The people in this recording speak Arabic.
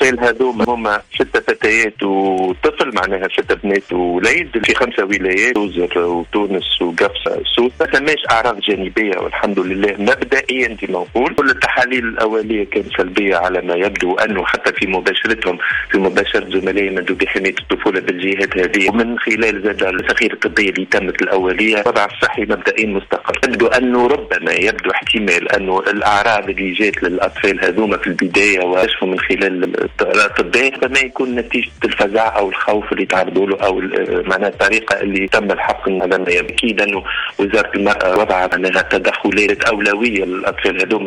الأطفال هذوما هما 6 فتيات وطفل، معناها 6 بنات ووليد في 5 ولايات، توزر وتونس وقفصة سوسة. ما ثماش أعراض جانبية والحمد لله مبدئيا كما نقول. كل التحاليل الأولية كانت سلبية على ما يبدو، أنه حتى في مباشرتهم في مباشرة زملائي من بحماية الطفولة بالجهات هذه، ومن خلال زاد التسخير الطبية اللي تمت الأولية، الوضع الصحي مبدئيا مستقر. يبدو أنه ربما يبدو احتمال أنه الأعراض اللي جات للأطفال هذوما في البداية وكشفوا من خلال الأطباء ربما يكون نتيجة الفزع أو الخوف اللي تعرضوا له، أو معناها الطريقة اللي تم الحقن. هذا ما أكيد أنه وزارة المرأة وضعت أنها تدخلات أولوية للأطفال هذوما